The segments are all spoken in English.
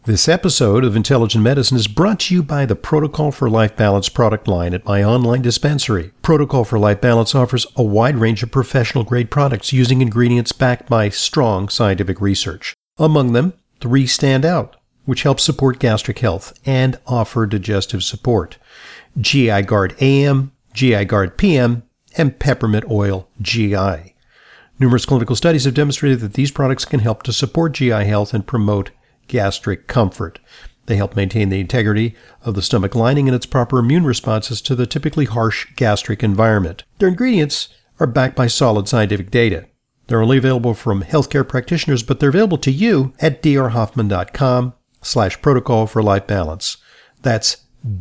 This episode of Intelligent Medicine is brought to you by the Protocol for Life Balance product line at my online dispensary. Protocol for Life Balance offers a wide range of professional-grade products using ingredients backed by strong scientific research. Among them, 3 stand out, which help support gastric health and offer digestive support: GI Guard AM, GI Guard PM, and Peppermint Oil GI. Numerous clinical studies have demonstrated that these products can help to support GI health and promote gastric comfort. They help maintain the integrity of the stomach lining and its proper immune responses to the typically harsh gastric environment. Their ingredients are backed by solid scientific data. They're only available from healthcare practitioners, but they're available to you at drhoffman.com/protocol for life balance. That's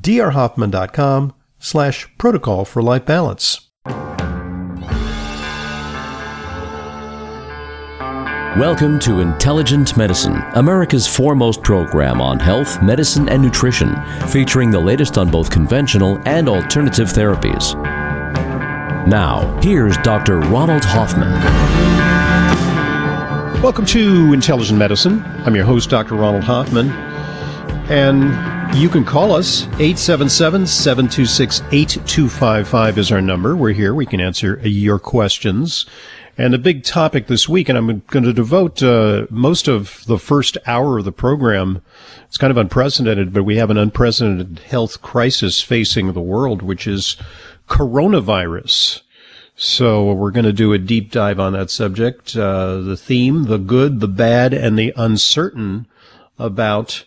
drhoffman.com/protocol for life balance. Welcome to Intelligent Medicine, America's foremost program on health, medicine, and nutrition, featuring the latest on both conventional and alternative therapies. Now, here's Dr. Ronald Hoffman. Welcome to Intelligent Medicine. I'm your host, Dr. Ronald Hoffman, and you can call us. 877-726-8255 is our number. We're here. We can answer your questions. And the big topic this week, and I'm going to devote most of the first hour of the program. It's kind of unprecedented, but we have an unprecedented health crisis facing the world, which is coronavirus. So we're going to do a deep dive on that subject. The theme, the good, the bad, and the uncertain about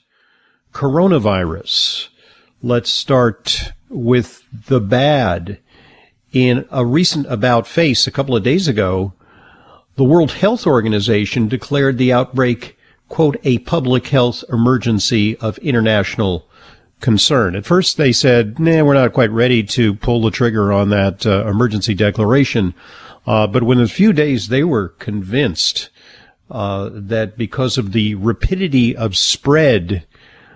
coronavirus. Let's start with the bad. In a recent about face a couple of days ago, the World Health Organization declared the outbreak, quote, a public health emergency of international concern. At first they said, we're not quite ready to pull the trigger on that emergency declaration. But within a few days, they were convinced that because of the rapidity of spread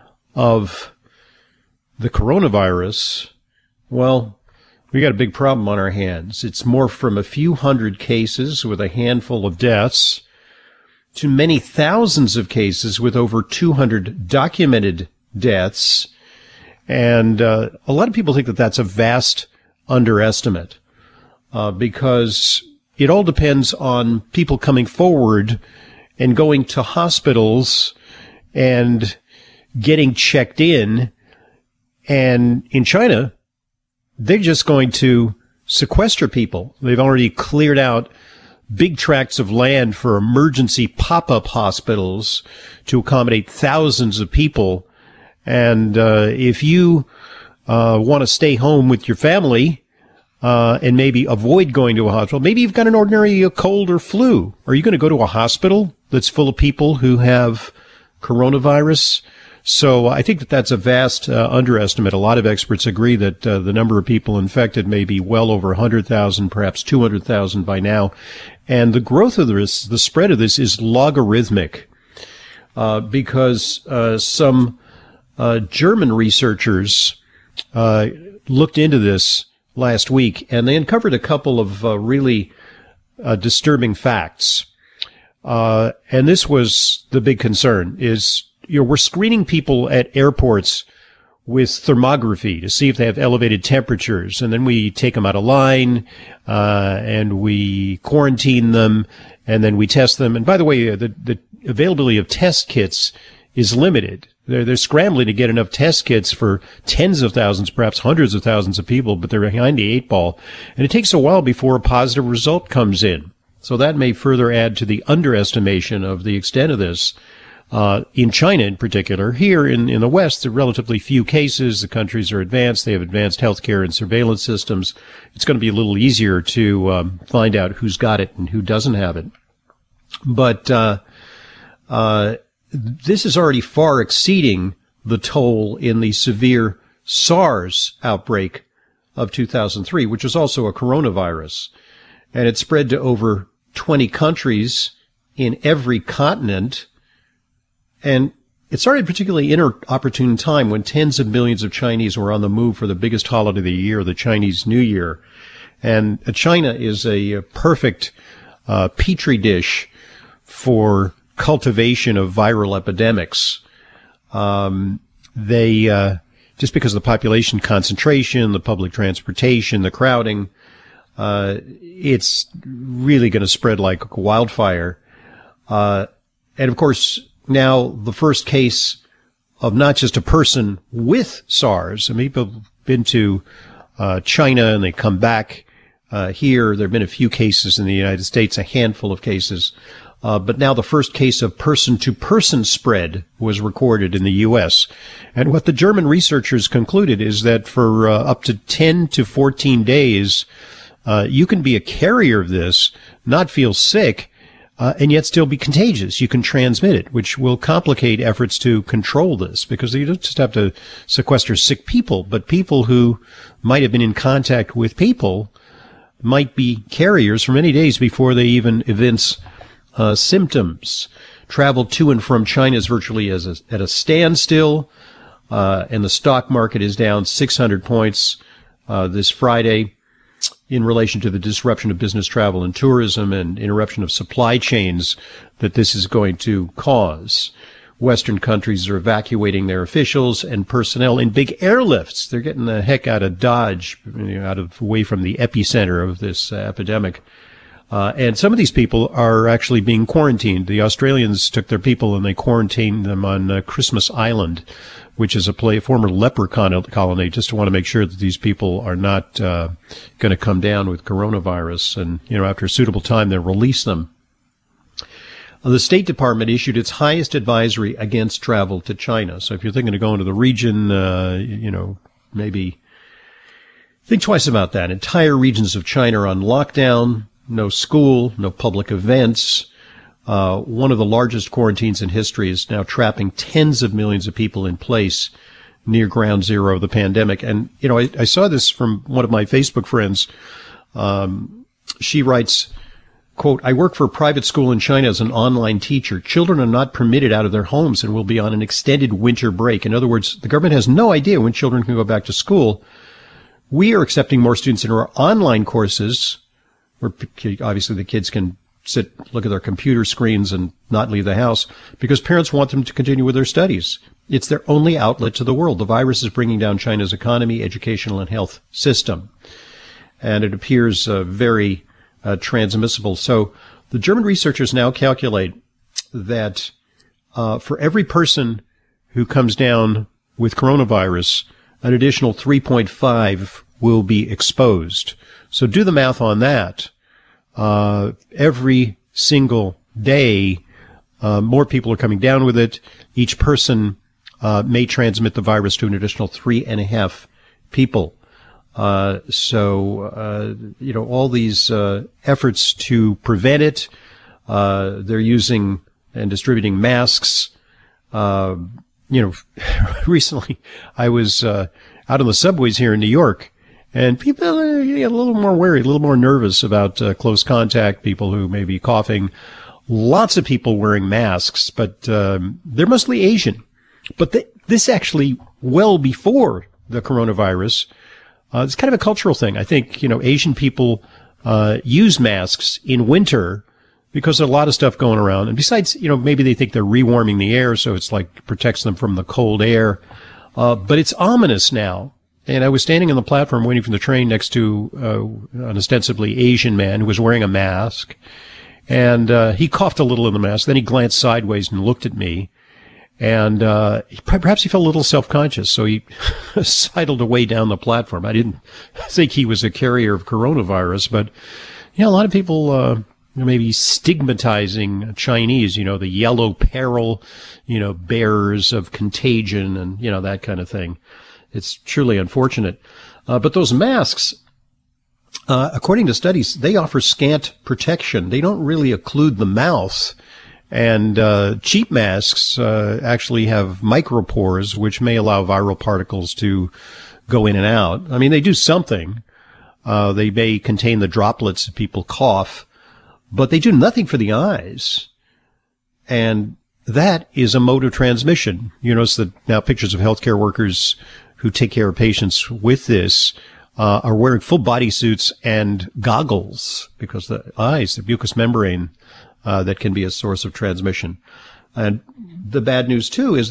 of the coronavirus, well, we got a big problem on our hands. It's more from a few hundred cases with a handful of deaths to many thousands of cases with over 200 documented deaths. And a lot of people think that that's a vast underestimate because it all depends on people coming forward and going to hospitals and getting checked in. And in China, they're just going to sequester people. They've already cleared out big tracts of land for emergency pop-up hospitals to accommodate thousands of people. And if you want to stay home with your family and maybe avoid going to a hospital, maybe you've got an ordinary cold or flu, are you going to go to a hospital that's full of people who have coronavirus? So I think that that's a vast underestimate. A lot of experts agree that the number of people infected may be well over 100,000, perhaps 200,000 by now. And the growth of this, the spread of this is logarithmic because some German researchers looked into this last week, and they uncovered a couple of really disturbing facts. And this was the big concern is, we're screening people at airports with thermography to see if they have elevated temperatures. And then we take them out of line, and we quarantine them, and then we test them. And by the way, the availability of test kits is limited. They're scrambling to get enough test kits for tens of thousands, perhaps hundreds of thousands of people, but they're behind the 8 ball. And it takes a while before a positive result comes in. So that may further add to the underestimation of the extent of this. In China in particular. Here in the West, there are relatively few cases. The countries are advanced. They have advanced healthcare and surveillance systems. It's going to be a little easier to find out who's got it and who doesn't have it. But this is already far exceeding the toll in the severe SARS outbreak of 2003, which was also a coronavirus. And it spread to over 20 countries in every continent. And it started particularly in an opportune time when tens of millions of Chinese were on the move for the biggest holiday of the year, the Chinese New Year. And China is a perfect petri dish for cultivation of viral epidemics. Just because of the population concentration, the public transportation, the crowding, it's really going to spread like wildfire. And of course, now the first case of not just a person with SARS. I mean, people have been to China and they come back here. There have been a few cases in the United States, a handful of cases. But now the first case of person-to-person spread was recorded in the U.S. And what the German researchers concluded is that for up to 10 to 14 days, you can be a carrier of this, not feel sick, and yet still be contagious. You can transmit it, which will complicate efforts to control this, because you don't just have to sequester sick people, but people who might have been in contact with people might be carriers for many days before they even evince symptoms. Travel to and from China is virtually at a standstill, and the stock market is down 600 points this Friday in relation to the disruption of business travel and tourism and interruption of supply chains that this is going to cause. Western countries are evacuating their officials and personnel in big airlifts. They're getting the heck out of Dodge, away from the epicenter of this epidemic. And some of these people are actually being quarantined. The Australians took their people and they quarantined them on Christmas Island, which is a former leper colony, just to want to make sure that these people are not going to come down with coronavirus. And, after a suitable time, they'll release them. The State Department issued its highest advisory against travel to China. So if you're thinking of going to the region, maybe think twice about that. Entire regions of China are on lockdown. No school, no public events. One of the largest quarantines in history is now trapping tens of millions of people in place near ground zero of the pandemic. And, I saw this from one of my Facebook friends. She writes, quote, "I work for a private school in China as an online teacher. Children are not permitted out of their homes and will be on an extended winter break. In other words, the government has no idea when children can go back to school. We are accepting more students in our online courses, where obviously the kids can look at their computer screens and not leave the house, because parents want them to continue with their studies. It's their only outlet to the world. The virus is bringing down China's economy, educational, and health system. And it appears very transmissible." So the German researchers now calculate that for every person who comes down with coronavirus, an additional 3.5 will be exposed. So do the math on that. Every single day, more people are coming down with it. Each person may transmit the virus to an additional 3.5 people. All these efforts to prevent it, they're using and distributing masks. Recently I was out on the subways here in New York, and people are a little more worried, a little more nervous about close contact, people who may be coughing. Lots of people wearing masks, but they're mostly Asian. But this actually, well before the coronavirus, it's kind of a cultural thing. I think, Asian people use masks in winter because there's a lot of stuff going around. And besides, maybe they think they're rewarming the air, so it's like protects them from the cold air. But it's ominous now. And I was standing on the platform waiting for the train next to an ostensibly Asian man who was wearing a mask. And he coughed a little in the mask. Then he glanced sideways and looked at me. And perhaps he felt a little self-conscious, so he sidled away down the platform. I didn't think he was a carrier of coronavirus, but a lot of people maybe stigmatizing Chinese, the yellow peril, bearers of contagion and, that kind of thing. It's truly unfortunate. But those masks, according to studies, they offer scant protection. They don't really occlude the mouth. And cheap masks actually have micropores, which may allow viral particles to go in and out. I mean, they do something. They may contain the droplets if people cough, but they do nothing for the eyes. And that is a mode of transmission. You notice that now pictures of healthcare workers who take care of patients with this are wearing full body suits and goggles, because the eyes, the mucous membrane, that can be a source of transmission. And the bad news, too, is that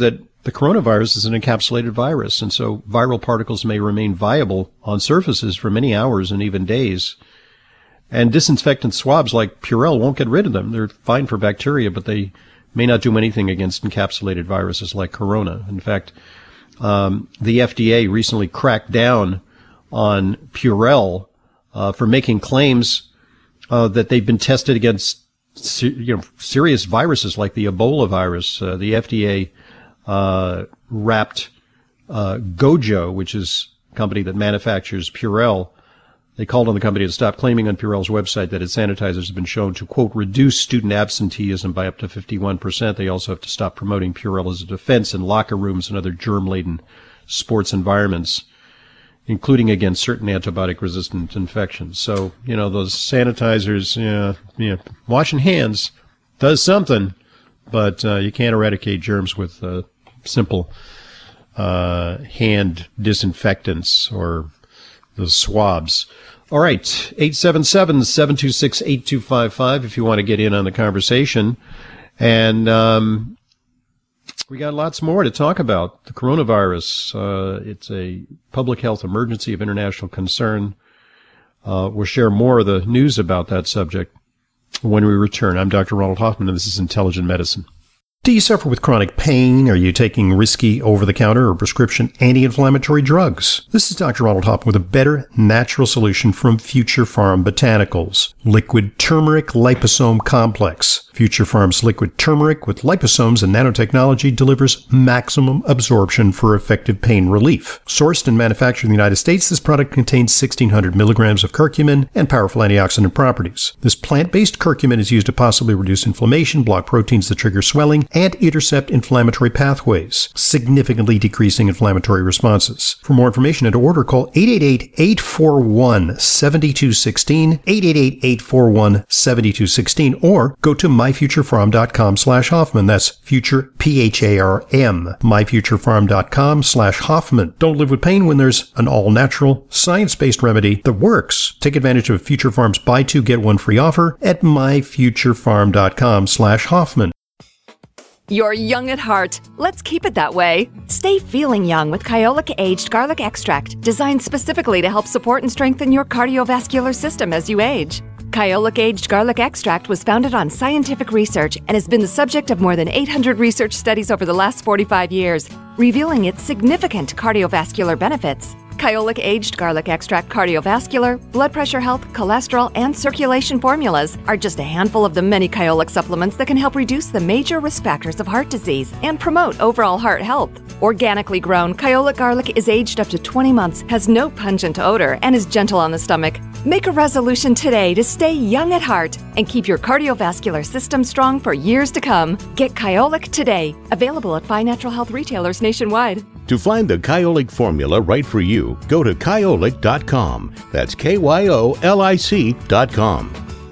the coronavirus is an encapsulated virus, and so viral particles may remain viable on surfaces for many hours and even days. And disinfectant swabs like Purell won't get rid of them. They're fine for bacteria, but they may not do anything against encapsulated viruses like corona. In fact, the FDA recently cracked down on Purell for making claims that they've been tested against serious viruses like the Ebola virus. The FDA wrapped Gojo, which is a company that manufactures Purell. They called on the company to stop claiming on Purell's website that its sanitizers have been shown to, quote, reduce student absenteeism by up to 51%. They also have to stop promoting Purell as a defense in locker rooms and other germ-laden sports environments, including against certain antibiotic-resistant infections. So, those sanitizers, washing hands does something, but you can't eradicate germs with simple hand disinfectants or the swabs. All right, 877-726-8255 if you want to get in on the conversation. And we got lots more to talk about. The coronavirus, it's a public health emergency of international concern. We'll share more of the news about that subject when we return. I'm Dr. Ronald Hoffman, and this is Intelligent Medicine. Do you suffer with chronic pain? Are you taking risky over-the-counter or prescription anti-inflammatory drugs? This is Dr. Ronald Hoffman with a better natural solution from Future Farm Botanicals. Liquid Turmeric Liposome Complex. Future Farm's liquid turmeric with liposomes and nanotechnology delivers maximum absorption for effective pain relief. Sourced and manufactured in the United States, this product contains 1,600 milligrams of curcumin and powerful antioxidant properties. This plant-based curcumin is used to possibly reduce inflammation, block proteins that trigger swelling, and intercept inflammatory pathways, significantly decreasing inflammatory responses. For more information and to order, call 888-841-7216, 888-841-7216, or go to myfuturefarm.com/Hoffman. That's future, P-H-A-R-M, myfuturefarm.com/Hoffman. Don't live with pain when there's an all-natural, science-based remedy that works. Take advantage of Future Farm's buy two, get one free offer at myfuturefarm.com/Hoffman. You're young at heart. Let's keep it that way. Stay feeling young with Kyolic Aged Garlic Extract, designed specifically to help support and strengthen your cardiovascular system as you age. Kyolic Aged Garlic Extract was founded on scientific research and has been the subject of more than 800 research studies over the last 45 years, revealing its significant cardiovascular benefits. Kyolic Aged Garlic Extract cardiovascular, blood pressure health, cholesterol, and circulation formulas are just a handful of the many Kyolic supplements that can help reduce the major risk factors of heart disease and promote overall heart health. Organically grown, Kyolic garlic is aged up to 20 months, has no pungent odor, and is gentle on the stomach. Make a resolution today to stay young at heart and keep your cardiovascular system strong for years to come. Get Kyolic today. Available at fine natural health retailers nationwide. To find the Kyolic formula right for you, go to Kyolic.com. That's KYOLIC.com.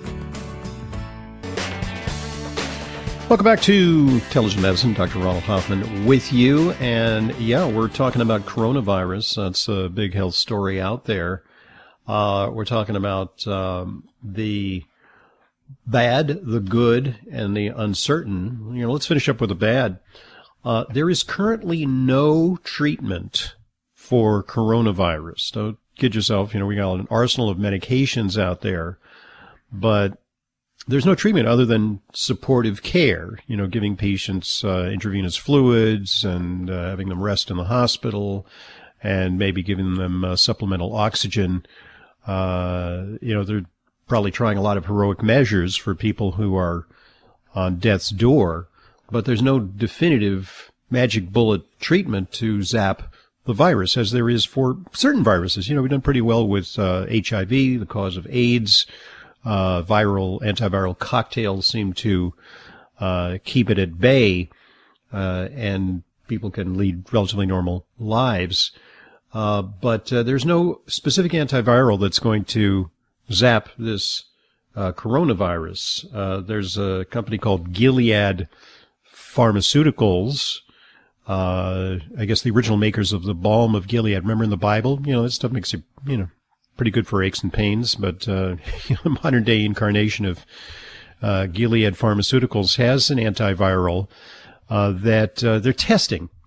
Welcome back to Intelligent Medicine. Dr. Ronald Hoffman with you. And we're talking about coronavirus. That's a big health story out there. We're talking about the bad, the good, and the uncertain. Let's finish up with the bad. There is currently no treatment for coronavirus. Don't kid yourself. We got an arsenal of medications out there, but there's no treatment other than supportive care, giving patients intravenous fluids and having them rest in the hospital and maybe giving them supplemental oxygen. They're probably trying a lot of heroic measures for people who are on death's door, but there's no definitive magic bullet treatment to zap the virus, as there is for certain viruses. We've done pretty well with HIV, the cause of AIDS. Antiviral cocktails seem to keep it at bay, and people can lead relatively normal lives. But there's no specific antiviral that's going to zap this coronavirus. There's a company called Gilead Pharmaceuticals. I guess the original makers of the balm of Gilead. Remember in the Bible? That stuff makes you, pretty good for aches and pains. But the modern day incarnation of Gilead Pharmaceuticals has an antiviral that they're testing.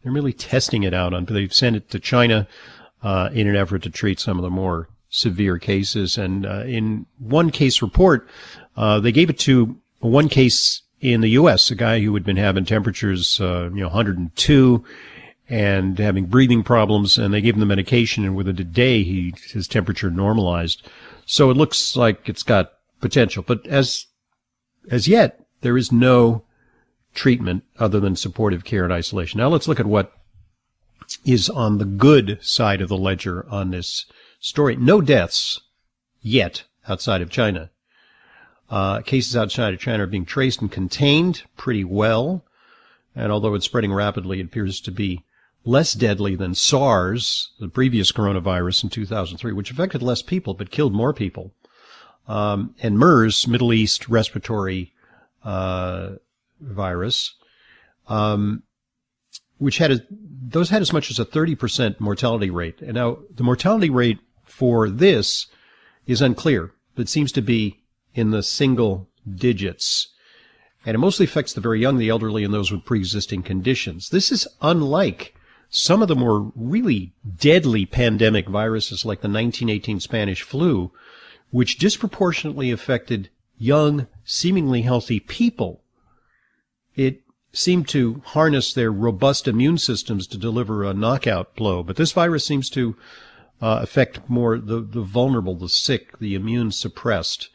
They're merely testing it out. They've sent it to China in an effort to treat some of the more severe cases. And in one case report, they gave it to one case in the U.S., a guy who had been having temperatures, 102 and having breathing problems, and they gave him the medication, and within a day, his temperature normalized. So it looks like it's got potential. But as yet, there is no treatment other than supportive care and isolation. Now let's look at what is on the good side of the ledger on this story. No deaths yet outside of China. Cases outside of China are being traced and contained pretty well. And although it's spreading rapidly, it appears to be less deadly than SARS, the previous coronavirus in 2003, which affected less people but killed more people. And MERS, Middle East Respiratory Virus, which had as much as a 30% mortality rate. And now the mortality rate for this is unclear, but it seems to be in the single digits. And it mostly affects the very young, the elderly, and those with pre-existing conditions. This is unlike some of the more really deadly pandemic viruses like the 1918 Spanish flu, which disproportionately affected young, seemingly healthy people. It seemed to harness their robust immune systems to deliver a knockout blow. But this virus seems to affect more the vulnerable, the sick, the immune suppressed.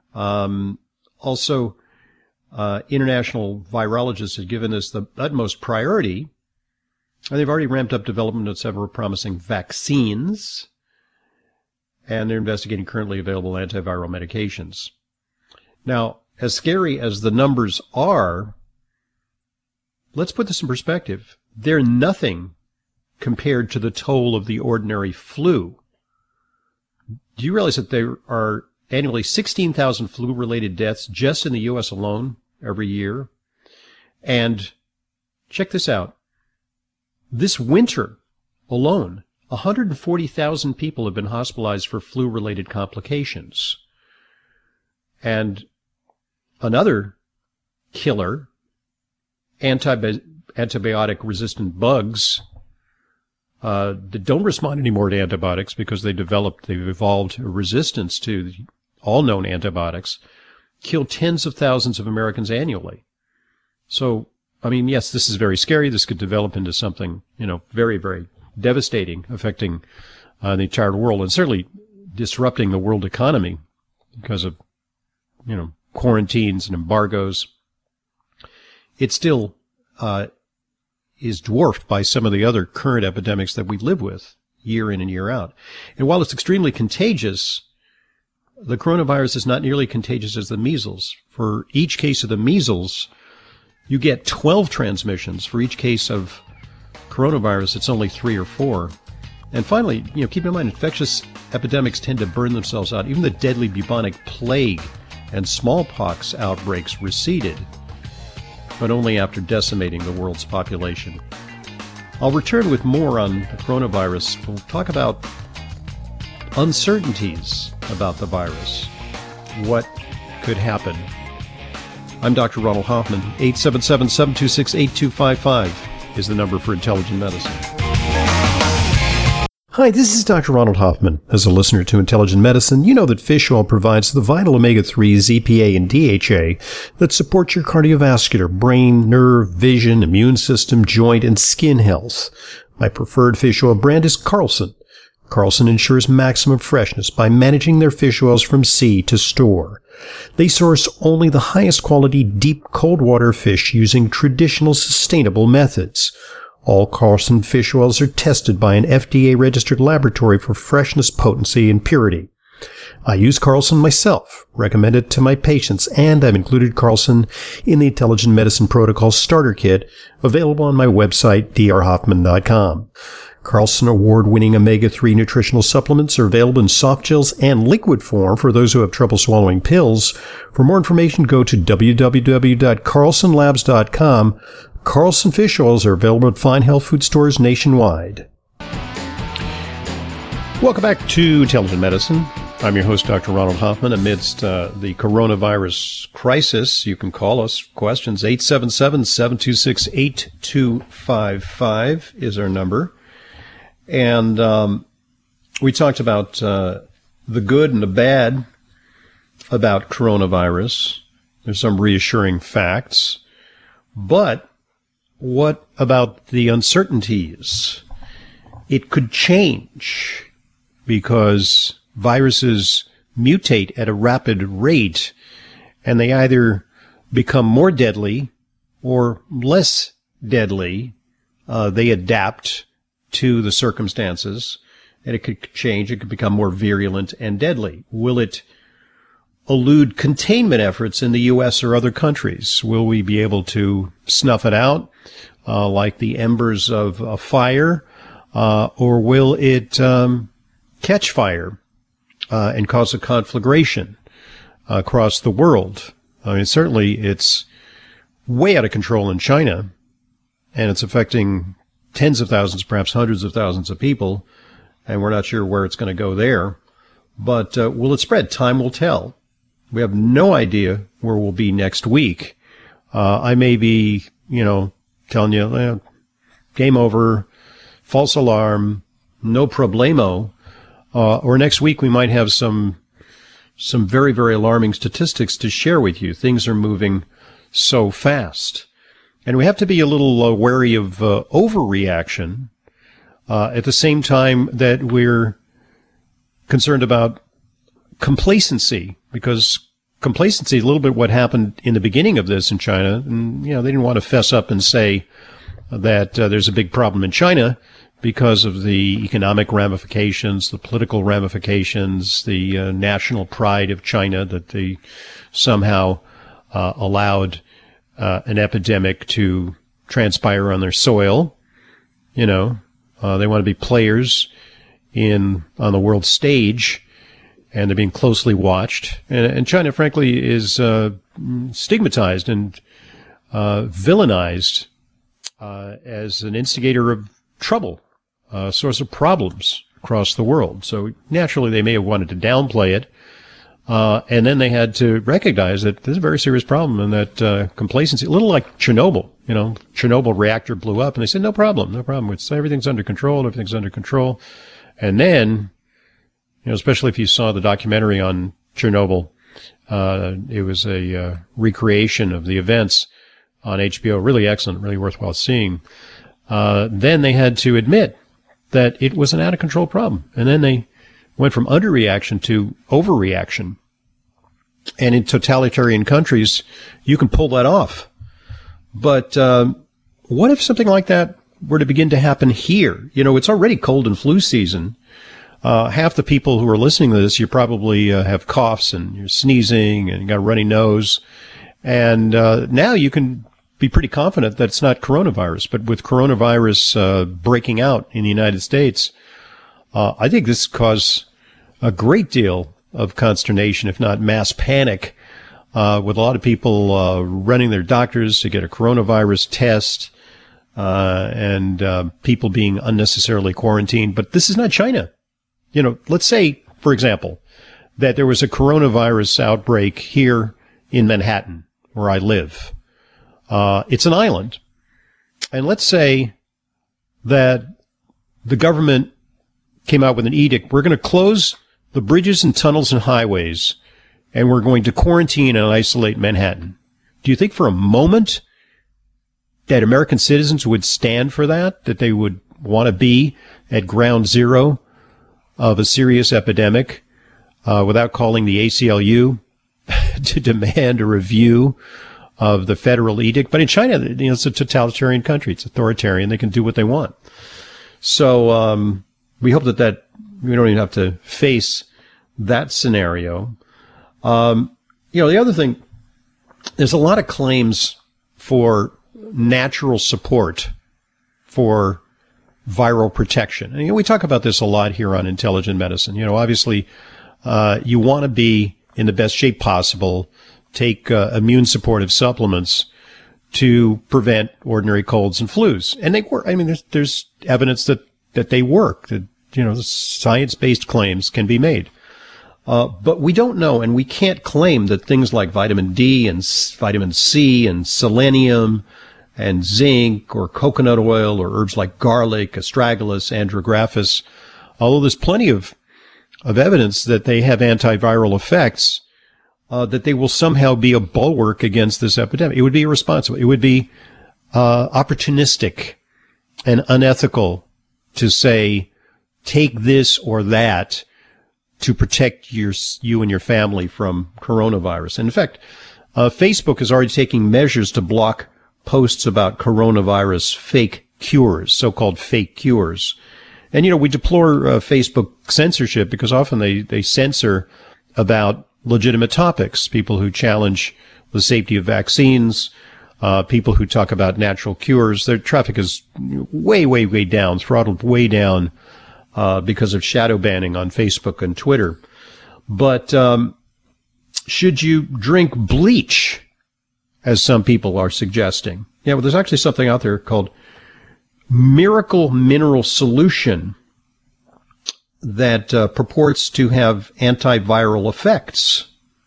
Also, international virologists have given this the utmost priority, and they've already ramped up development of several promising vaccines, and they're investigating currently available antiviral medications. Now, as scary as the numbers are, let's put this in perspective. They're nothing compared to the toll of the ordinary flu. Do you realize that there are annually 16,000 flu-related deaths just in the U.S. alone every year? And check this out. This winter alone, 140,000 people have been hospitalized for flu-related complications. And another killer, antibiotic-resistant bugs that don't respond anymore to antibiotics because they've evolved a resistance to all known antibiotics, kill tens of thousands of Americans annually. So, I mean, yes, this is very scary. This could develop into something, very, very devastating, affecting the entire world, and certainly disrupting the world economy because of, quarantines and embargoes. It still is dwarfed by some of the other current epidemics that we live with year in and year out. And while it's extremely contagious, the coronavirus is not nearly contagious as the measles. For each case of the measles, you get 12 transmissions. For each case of coronavirus, it's only 3 or 4. And finally, keep in mind, infectious epidemics tend to burn themselves out. Even the deadly bubonic plague and smallpox outbreaks receded, but only after decimating the world's population. I'll return with more on the coronavirus. We'll talk about uncertainties about the virus. What could happen? I'm Dr. Ronald Hoffman. 877-726-8255 is the number for Intelligent Medicine. Hi, this is Dr. Ronald Hoffman. As a listener to Intelligent Medicine, you know that fish oil provides the vital omega-3s, EPA, and DHA that support your cardiovascular, brain, nerve, vision, immune system, joint, and skin health. My preferred fish oil brand is Carlson. Carlson ensures maximum freshness by managing their fish oils from sea to store. They source only the highest quality deep cold water fish using traditional sustainable methods. All Carlson fish oils are tested by an FDA-registered laboratory for freshness, potency, and purity. I use Carlson myself, recommend it to my patients, and I've included Carlson in the Intelligent Medicine Protocol Starter Kit, available on my website, drhoffman.com. Carlson award-winning omega-3 nutritional supplements are available in soft gels and liquid form for those who have trouble swallowing pills. For more information, go to www.carlsonlabs.com. Carlson fish oils are available at fine health food stores nationwide. Welcome back to Intelligent Medicine. I'm your host, Dr. Ronald Hoffman. Amidst the coronavirus crisis, you can call us. Questions, 877-726-8255 is our number. And we talked about the good and the bad about coronavirus. There's some reassuring facts. But what about the uncertainties? It could change because viruses mutate at a rapid rate, and they either become more deadly or less deadly. They adapt to the circumstances, and it could change. It could become more virulent and deadly. Will it elude containment efforts in the U.S. or other countries? Will we be able to snuff it out like the embers of a fire, or will it catch fire and cause a conflagration across the world? I mean, certainly it's way out of control in China, and it's affecting tens of thousands, perhaps hundreds of thousands of people, and we're not sure where it's going to go there. But will it spread? Time will tell. We have no idea where we'll be next week. I may be, telling you, game over, false alarm, no problemo. Or next week we might have some very, very alarming statistics to share with you. Things are moving so fast. And we have to be a little wary of overreaction at the same time that we're concerned about complacency, because complacency is a little bit what happened in the beginning of this in China. And, they didn't want to fess up and say that there's a big problem in China, because of the economic ramifications, the political ramifications, the national pride of China, that they somehow allowed an epidemic to transpire on their soil. They want to be players on the world stage, and they're being closely watched. And China, frankly, is stigmatized and villainized as an instigator of trouble. Source of problems across the world. So naturally, they may have wanted to downplay it, and then they had to recognize that this is a very serious problem, and that complacency, a little like Chernobyl. Chernobyl reactor blew up, and they said, no problem. Everything's under control. And then, especially if you saw the documentary on Chernobyl, it was a recreation of the events on HBO. Really excellent, really worthwhile seeing. Then they had to admit that it was an out-of-control problem. And then they went from underreaction to overreaction. And in totalitarian countries, you can pull that off. But what if something like that were to begin to happen here? It's already cold and flu season. Half the people who are listening to this, you probably have coughs and you're sneezing and you got a runny nose. And now you can be pretty confident that it's not coronavirus. But with coronavirus breaking out in the United States, I think this caused a great deal of consternation, if not mass panic, with a lot of people running their doctors to get a coronavirus test, and people being unnecessarily quarantined. But this is not China. Let's say, for example, that there was a coronavirus outbreak here in Manhattan, where I live. It's an island. And let's say that the government came out with an edict. We're going to close the bridges and tunnels and highways, and we're going to quarantine and isolate Manhattan. Do you think for a moment that American citizens would stand for that they would want to be at ground zero of a serious epidemic without calling the ACLU to demand a review of the federal edict? But in China, it's a totalitarian country. It's authoritarian. They can do what they want. So we hope that we don't even have to face that scenario. The other thing, there's a lot of claims for natural support for viral protection. And we talk about this a lot here on Intelligent Medicine. Obviously, you want to be in the best shape possible, take immune supportive supplements to prevent ordinary colds and flus. And they work. I mean, there's evidence that they work, that, science-based claims can be made. But we don't know, and we can't claim that things like vitamin D and vitamin C and selenium and zinc or coconut oil or herbs like garlic, astragalus, andrographis, although there's plenty of evidence that they have antiviral effects, that they will somehow be a bulwark against this epidemic. It would be irresponsible. It would be opportunistic and unethical to say, take this or that to protect you and your family from coronavirus. And in fact, Facebook is already taking measures to block posts about coronavirus fake cures, so-called fake cures. And, we deplore Facebook censorship because often they censor about legitimate topics, people who challenge the safety of vaccines, people who talk about natural cures. Their traffic is way, way, way down, throttled way down because of shadow banning on Facebook and Twitter. But should you drink bleach, as some people are suggesting? Yeah, well, there's actually something out there called Miracle Mineral Solution that purports to have antiviral effects.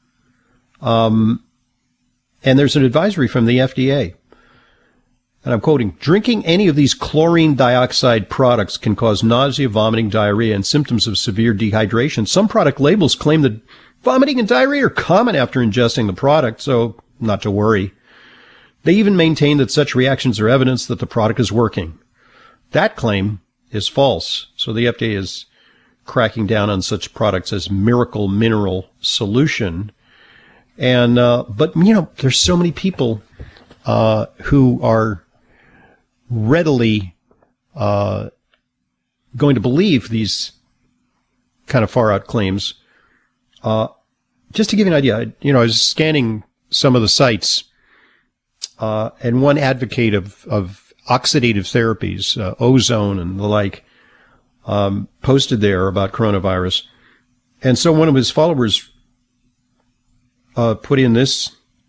And there's an advisory from the FDA. And I'm quoting, drinking any of these chlorine dioxide products can cause nausea, vomiting, diarrhea, and symptoms of severe dehydration. Some product labels claim that vomiting and diarrhea are common after ingesting the product, so not to worry. They even maintain that such reactions are evidence that the product is working. That claim is false. So the FDA is cracking down on such products as Miracle Mineral Solution. And, but, there's so many people, who are readily, going to believe these kind of far out claims. Just to give you an idea, I was scanning some of the sites, and one advocate of oxidative therapies, ozone and the like, posted there about coronavirus. And so one of his followers put in this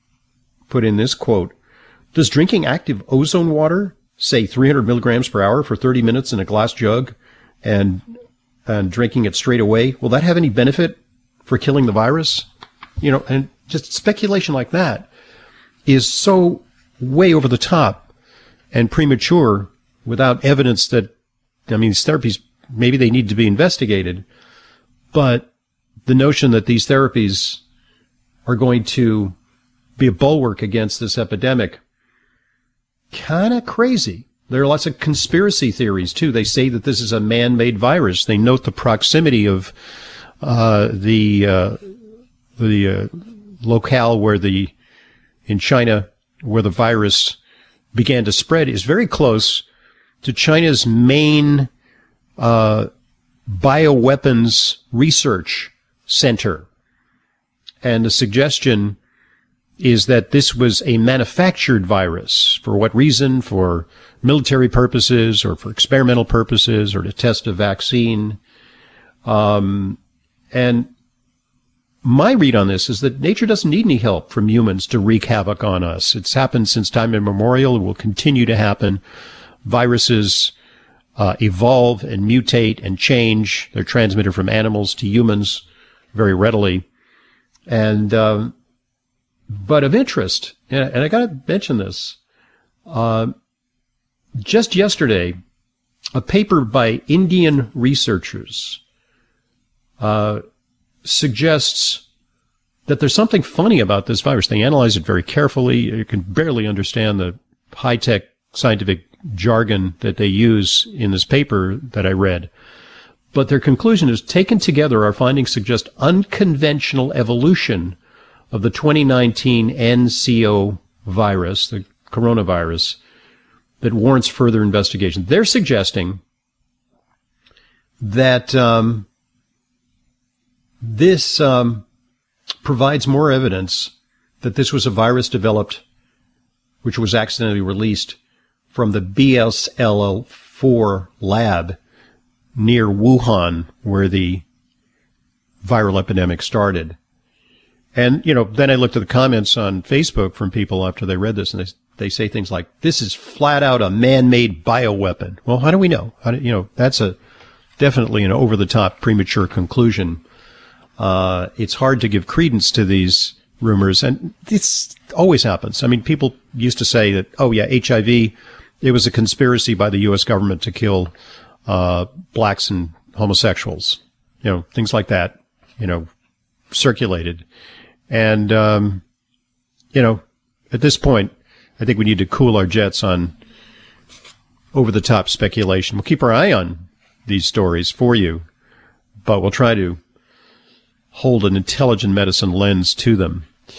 quote, does drinking active ozone water, say 300 milligrams per hour for 30 minutes in a glass jug and drinking it straight away, will that have any benefit for killing the virus? And just speculation like that is so way over the top and premature without evidence that, these therapies, maybe they need to be investigated, but the notion that these therapies are going to be a bulwark against this epidemic, kind of crazy. There are lots of conspiracy theories, too. They say that this is a man-made virus. They note the proximity of the locale where in China, where the virus began to spread, is very close to China's main bioweapons research center. And the suggestion is that this was a manufactured virus. For what reason? For military purposes or for experimental purposes or to test a vaccine. And my read on this is that nature doesn't need any help from humans to wreak havoc on us. It's happened since time immemorial. It will continue to happen. Viruses evolve and mutate and change. They're transmitted from animals to humans very readily. And but of interest, and I got to mention this, just yesterday, a paper by Indian researchers suggests that there's something funny about this virus. They analyze it very carefully. You can barely understand the high-tech scientific jargon that they use in this paper that I read. But their conclusion is, taken together, our findings suggest unconventional evolution of the 2019 NCO virus, the coronavirus, that warrants further investigation. They're suggesting that this provides more evidence that this was a virus developed, which was accidentally released from the BSL-4 lab near Wuhan, where the viral epidemic started. And, then I looked at the comments on Facebook from people after they read this, and they say things like, this is flat out a man-made bioweapon. Well, how do we know? That's definitely an over-the-top premature conclusion. it's hard to give credence to these rumors. And this always happens. I mean, people used to say that, oh, yeah, HIV, it was a conspiracy by the U.S. government to kill blacks and homosexuals. You know, things like that, you know, circulated. And, you know, at this point, I think we need to cool our jets on over-the-top speculation. We'll keep our eye on these stories for you, but we'll try to hold an intelligent medicine lens to them.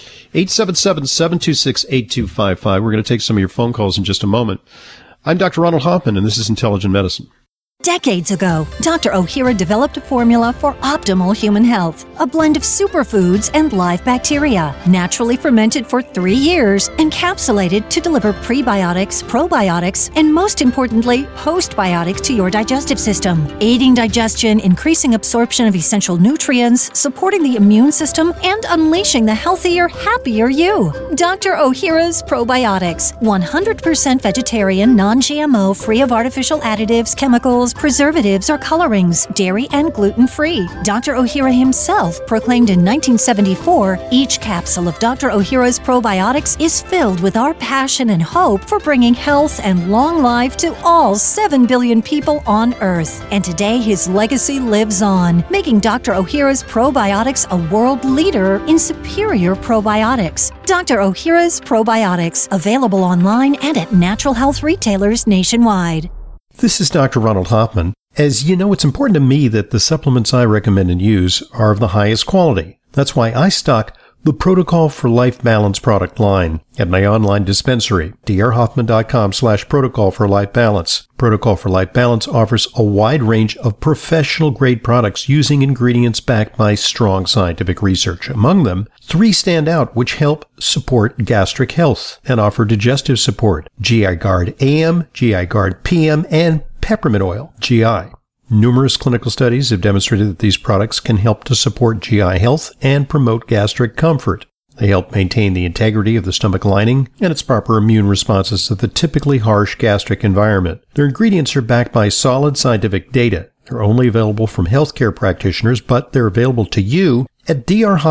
877-726-8255. We're going to take some of your phone calls in just a moment. I'm Dr. Ronald Hoffman, and this is Intelligent Medicine. Decades ago, Dr. Ohhira developed a formula for optimal human health, a blend of superfoods and live bacteria, naturally fermented for 3 years, encapsulated to deliver prebiotics, probiotics, and most importantly, postbiotics to your digestive system, aiding digestion, increasing absorption of essential nutrients, supporting the immune system, and unleashing the healthier, happier you. Dr. Ohhira's Probiotics, 100% vegetarian, non-GMO, free of artificial additives, chemicals, preservatives, or colorings, dairy and gluten-free. Dr. Ohhira himself proclaimed in 1974, each capsule of Dr. Ohhira's Probiotics is filled with our passion and hope for bringing health and long life to all 7 billion people on Earth. And today his legacy lives on, making Dr. Ohhira's Probiotics a world leader in superior probiotics. Dr. Ohhira's Probiotics, available online and at natural health retailers nationwide. This is Dr. Ronald Hoffman. As you know, it's important to me that the supplements I recommend and use are of the highest quality. That's why I stock the Protocol for Life Balance product line at my online dispensary, drhoffman.com/protocol for life balance. Protocol for Life Balance offers a wide range of professional grade products using ingredients backed by strong scientific research. Among them, 3 stand out which help support gastric health and offer digestive support: GI Guard AM, GI Guard PM, and peppermint oil, GI. Numerous clinical studies have demonstrated that these products can help to support GI health and promote gastric comfort. They help maintain the integrity of the stomach lining and its proper immune responses to the typically harsh gastric environment. Their ingredients are backed by solid scientific data. They're only available from healthcare practitioners, but they're available to you at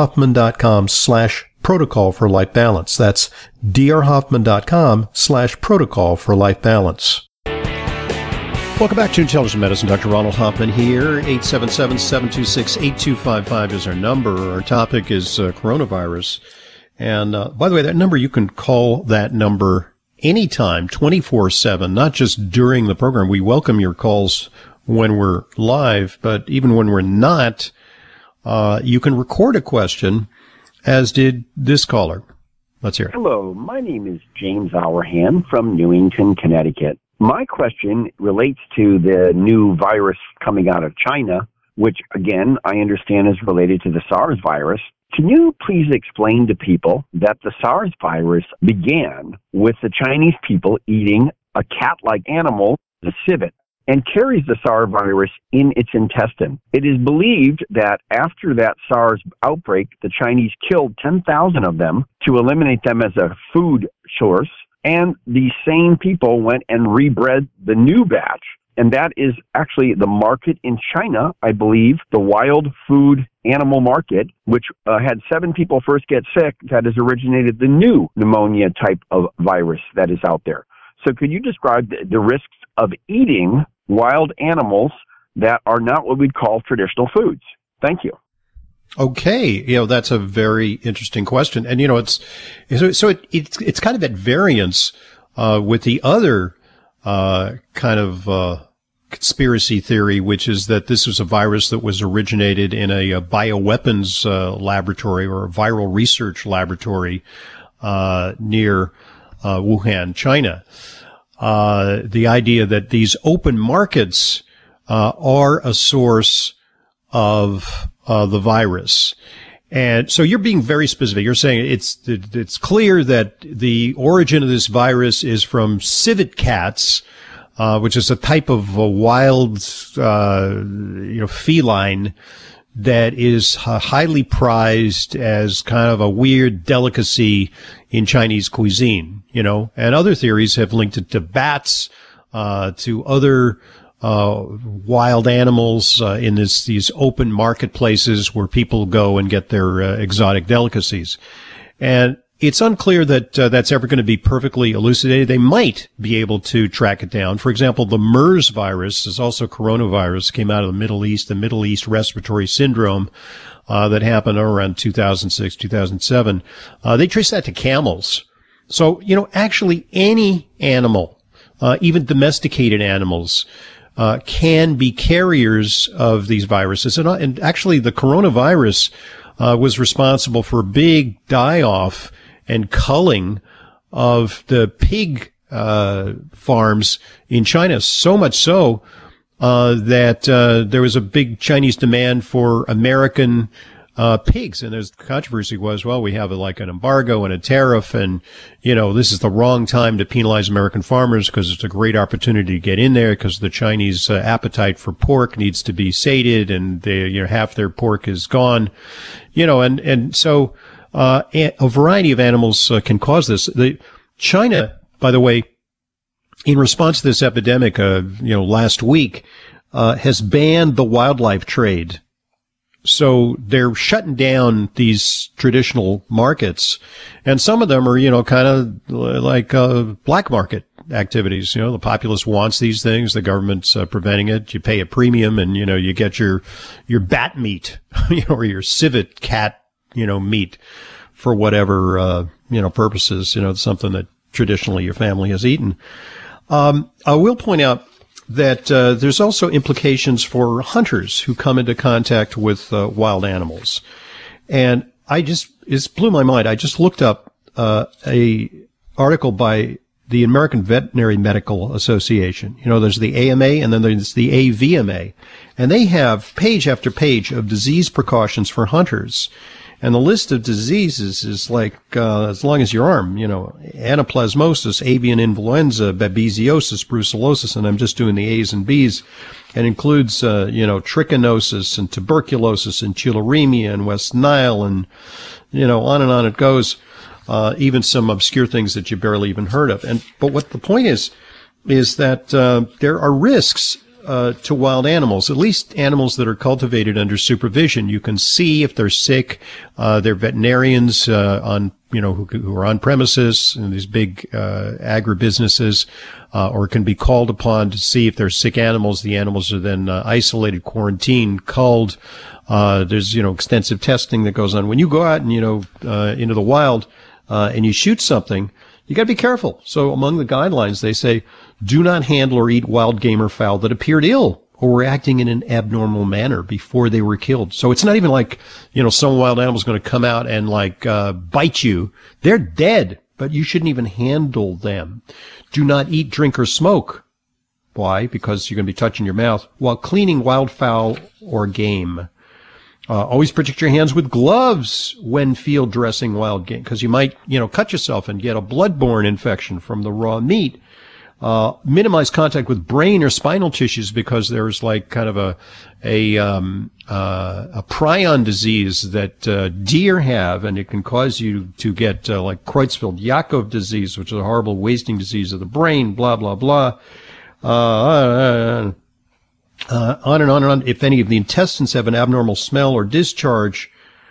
drhoffman.com/protocol for life balance. That's drhoffman.com/protocol for life balance. Welcome back to Intelligent Medicine. Dr. Ronald Hoffman here. 877-726-8255 is our number. Our topic is coronavirus. And by the way, that number, you can call that number anytime, 24/7, not just during the program. We welcome your calls when we're live, but even when we're not, you can record a question, as did this caller. Let's hear it. Hello, my name is James Auerhan from Newington, Connecticut. My question relates to the new virus coming out of China, which, again, I understand is related to the SARS virus. Can you please explain to people that the SARS virus began with the Chinese people eating a cat-like animal, the civet, and carries the SARS virus in its intestine? It is believed that after that SARS outbreak, the Chinese killed 10,000 of them to eliminate them as a food source. And these same people went and rebred the new batch. And that is actually the market in China, I believe, the wild food animal market, which had 7 people first get sick, that has originated the new pneumonia type of virus that is out there. So could you describe the risks of eating wild animals that are not what we'd call traditional foods? Thank you. Okay, that's a very interesting question, and it's kind of at variance with the other kind of conspiracy theory, which is that this was a virus that was originated in a bioweapons laboratory or a viral research laboratory near Wuhan, China. The idea that these open markets are a source of the virus. And so you're being very specific. You're saying it's clear that the origin of this virus is from civet cats, which is a type of a wild, feline that is highly prized as kind of a weird delicacy in Chinese cuisine, and other theories have linked it to bats, to other wild animals in these open marketplaces where people go and get their exotic delicacies. And it's unclear that that's ever going to be perfectly elucidated. They might be able to track it down. For example, the MERS virus is also coronavirus, came out of the Middle East, the Middle East Respiratory Syndrome that happened around 2006, 2007. They traced that to camels. So, actually any animal, even domesticated animals, can be carriers of these viruses. And actually the coronavirus was responsible for a big die-off and culling of the pig farms in China, so much so that there was a big Chinese demand for American pigs. And there's controversy was, well, we have an embargo and a tariff, and this is the wrong time to penalize American farmers because it's a great opportunity to get in there because the Chinese appetite for pork needs to be sated, and they, half their pork is gone, and so a variety of animals can cause this. China, by the way, in response to this epidemic, last week, has banned the wildlife trade. So they're shutting down these traditional markets, and some of them are, kind of like black market activities. The populace wants these things. The government's preventing it. You pay a premium, and you get your bat meat, or your civet cat, meat for whatever purposes. Something that traditionally your family has eaten. I will point out that there's also implications for hunters who come into contact with wild animals. And it blew my mind. I just looked up a article by the American Veterinary Medical Association. There's the AMA and then there's the AVMA. And they have page after page of disease precautions for hunters. And the list of diseases is as long as your arm, anaplasmosis, avian influenza, babesiosis, brucellosis, and I'm just doing the A's and B's, and includes, trichinosis and tuberculosis and tularemia and West Nile and, on and on it goes, even some obscure things that you barely even heard of. But what the point is that, there are risks to wild animals, at least animals that are cultivated under supervision. You can see if they're sick. They're veterinarians who are on premises in these big agribusinesses, or can be called upon to see if they're sick animals. The animals are then isolated, quarantined, culled. There's extensive testing that goes on. When you go out and into the wild and you shoot something, you got to be careful. So among the guidelines, they say, do not handle or eat wild game or fowl that appeared ill or were acting in an abnormal manner before they were killed. So it's not even like, some wild animal is going to come out and bite you. They're dead, but you shouldn't even handle them. Do not eat, drink, or smoke. Why? Because you're going to be touching your mouth while cleaning wild fowl or game. Always protect your hands with gloves when field dressing wild game, because you might, cut yourself and get a bloodborne infection from the raw meat. Minimize contact with brain or spinal tissues because there's kind of a prion disease that deer have, and it can cause you to get Creutzfeldt-Jakob disease, which is a horrible wasting disease of the brain. Blah blah blah. On and on and on. If any of the intestines have an abnormal smell or discharge,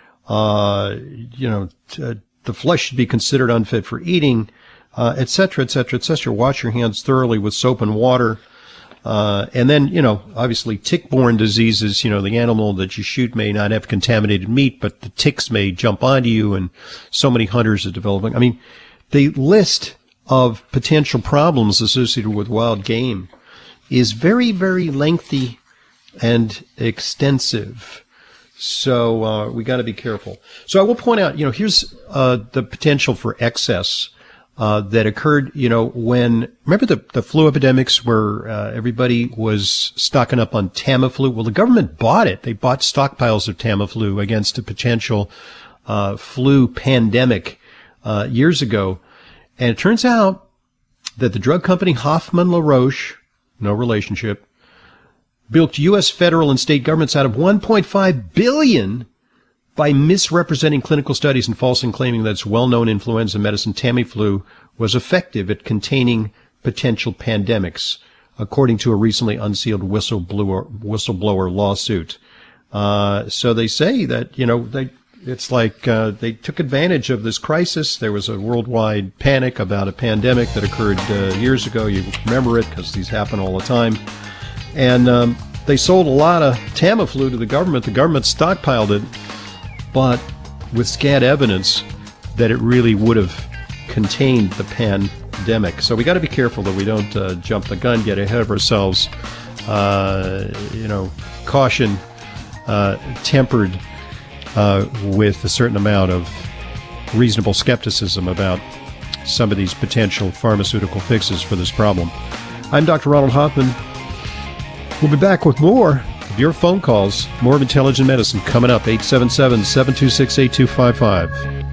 the flesh should be considered unfit for eating, et cetera, et cetera, et cetera. Wash your hands thoroughly with soap and water. And then, obviously tick-borne diseases, the animal that you shoot may not have contaminated meat, but the ticks may jump onto you, and so many hunters are developing. I mean, the list of potential problems associated with wild game is very, very lengthy and extensive. So we got to be careful. So I will point out, here's the potential for excess that occurred, when, remember the flu epidemics where everybody was stocking up on Tamiflu? Well, the government bought it. They bought stockpiles of Tamiflu against a potential flu pandemic years ago. And it turns out that the drug company Hoffman La Roche, no relationship, bilked U.S. federal and state governments out of $1.5 billion by misrepresenting clinical studies and falsely claiming that its well-known influenza medicine Tamiflu was effective at containing potential pandemics. according to a recently unsealed whistleblower lawsuit. So they say that, it's like they took advantage of this crisis. There was a worldwide panic about a pandemic that occurred years ago. You remember it because these happen all the time. And they sold a lot of Tamiflu to the government. The government stockpiled it, but with scant evidence that it really would have contained the pandemic. So we got to be careful that we don't jump the gun, get ahead of ourselves. Caution tempered with a certain amount of reasonable skepticism about some of these potential pharmaceutical fixes for this problem. I'm Dr. Ronald Hoffman. We'll be back with more of your phone calls. More of Intelligent Medicine coming up, 877-726-8255.